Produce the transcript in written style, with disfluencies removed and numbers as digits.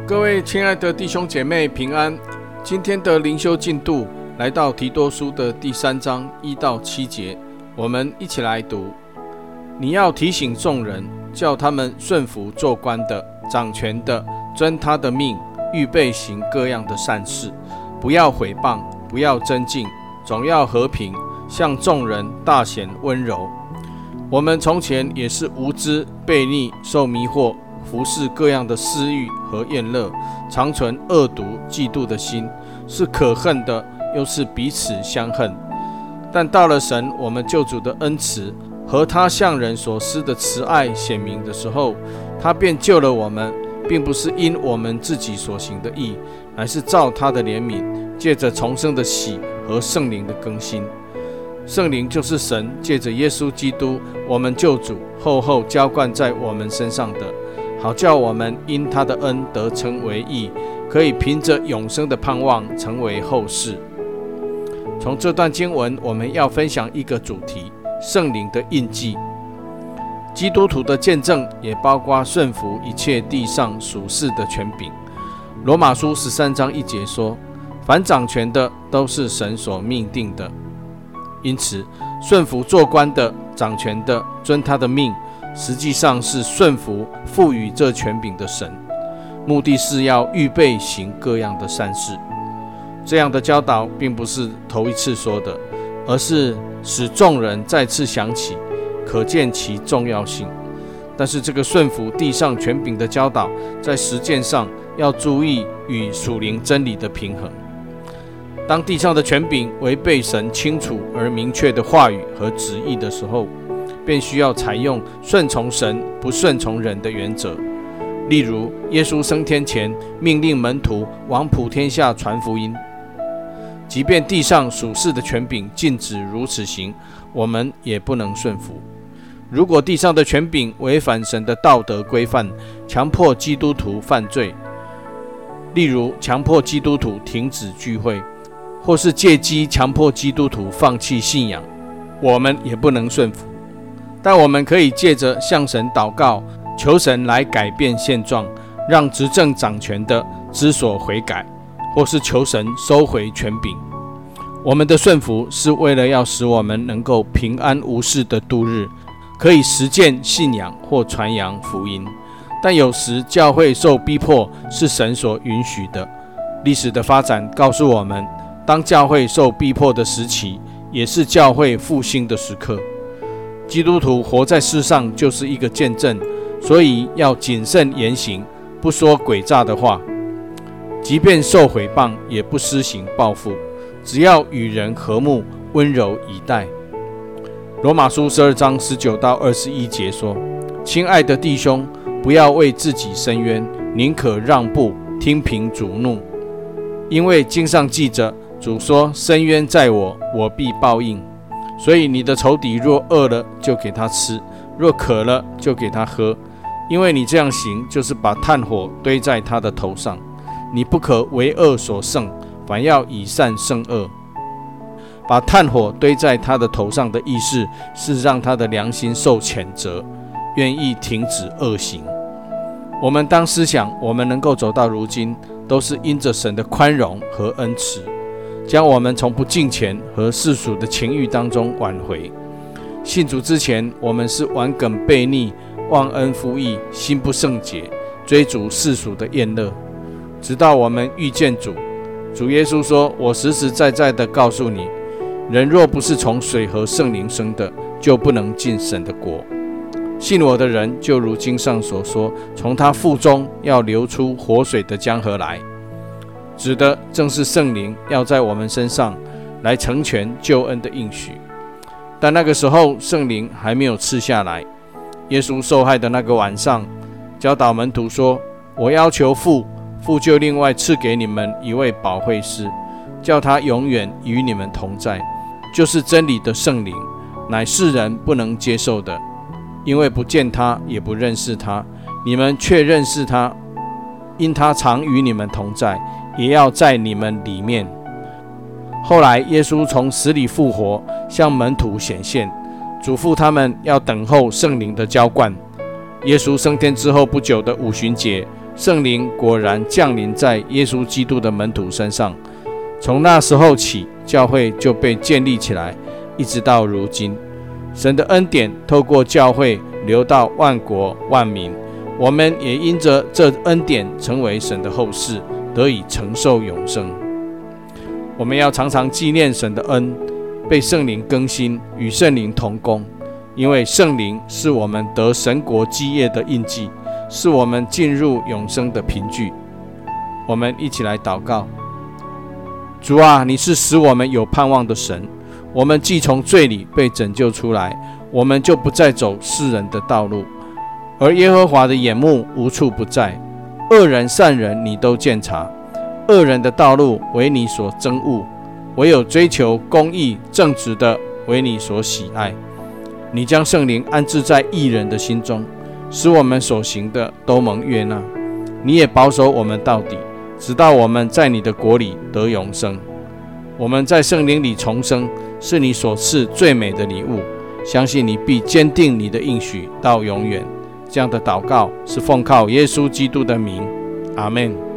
各位亲爱的弟兄姐妹平安，今天的灵修进度来到提多书的第3章1到7节，我们一起来读。你要提醒众人，叫他们顺服做官的、掌权的，遵他的命，预备行各样的善事，不要毁谤，不要争竞，总要和平，向众人大显温柔。我们从前也是无知、悖逆、受迷惑，服侍各样的私欲和厌乐，常存恶毒、嫉妒的心，是可恨的，又是彼此相恨。但到了神我们救主的恩慈和他向人所施的慈爱显明的时候，他便救了我们，并不是因我们自己所行的义，乃是照他的怜悯，借着重生的喜和圣灵的更新。圣灵就是神借着耶稣基督我们救主厚厚浇灌在我们身上的，好叫我们因他的恩得称为义，可以凭着永生的盼望成为后世。从这段经文我们要分享一个主题，圣灵的印记。基督徒的见证也包括顺服一切地上属世的权柄。罗马书13章1节说，凡掌权的都是神所命定的。因此顺服做官的、掌权的，遵他的命，实际上是顺服赋予这权柄的神，目的是要预备行各样的善事。这样的教导并不是头一次说的，而是使众人再次想起，可见其重要性。但是这个顺服地上权柄的教导，在实践上要注意与属灵真理的平衡。当地上的权柄违背神清楚而明确的话语和旨意的时候，便需要采用顺从神不顺从人的原则。例如耶稣升天前命令门徒往普天下传福音，即便地上属世的权柄禁止如此行，我们也不能顺服。如果地上的权柄违反神的道德规范，强迫基督徒犯罪，例如强迫基督徒停止聚会，或是借机强迫基督徒放弃信仰，我们也不能顺服。但我们可以借着向神祷告，求神来改变现状，让执政掌权的知所悔改，或是求神收回权柄。我们的顺服是为了要使我们能够平安无事的度日，可以实践信仰或传扬福音。但有时教会受逼迫是神所允许的。历史的发展告诉我们，当教会受逼迫的时期，也是教会复兴的时刻。基督徒活在世上就是一个见证，所以要谨慎言行，不说诡诈的话。即便受毁谤，也不施行报复，只要与人和睦，温柔以待。罗马书12章19到21节说，亲爱的弟兄，不要为自己申冤，宁可让步，听凭主怒。因为经上记着，主说，申冤在我，我必报应。所以你的仇敌若饿了，就给他吃；若渴了，就给他喝。因为你这样行，就是把炭火堆在他的头上。你不可为恶所胜，反要以善胜恶。把炭火堆在他的头上的意思，是让他的良心受谴责，愿意停止恶行。我们当思想，我们能够走到如今，都是因着神的宽容和恩慈，将我们从不敬虔和世俗的情欲当中挽回。信主之前，我们是顽梗悖逆、忘恩负义、心不圣洁，追逐世俗的厌乐。直到我们遇见主，主耶稣说，我实实在在的告诉你，人若不是从水和圣灵生的，就不能进神的国。信我的人，就如经上所说，从他腹中要流出活水的江河来。指的正是圣灵要在我们身上来成全救恩的应许。但那个时候圣灵还没有赐下来。耶稣受害的那个晚上，教导门徒说，我要求父，父就另外赐给你们一位保惠师，叫他永远与你们同在，就是真理的圣灵，乃世人不能接受的，因为不见他，也不认识他。你们却认识他，因他常与你们同在，也要在你们里面。后来耶稣从死里复活，向门徒显现，嘱咐他们要等候圣灵的浇灌。耶稣升天之后不久的五旬节， 圣灵果然降临在耶稣基督的门徒身上。从那时候起，教会就被建立起来，一直到如今。神的恩典透过教会流到万国万民，我们也因着这恩典成为神的后嗣，得以承受永生。我们要常常纪念神的恩，被圣灵更新，与圣灵同工，因为圣灵是我们得神国基业的印记，是我们进入永生的凭据。我们一起来祷告。主啊，你是使我们有盼望的神，我们既从罪里被拯救出来，我们就不再走世人的道路，而耶和华的眼目无处不在，恶人善人你都鉴察，恶人的道路为你所憎恶，唯有追求公义正直的为你所喜爱。你将圣灵安置在义人的心中，使我们所行的都蒙悦纳。你也保守我们到底，直到我们在你的国里得永生。我们在圣灵里重生，是你所赐最美的礼物，相信你必坚定你的应许到永远。这样的祷告是奉靠耶稣基督的名，阿们。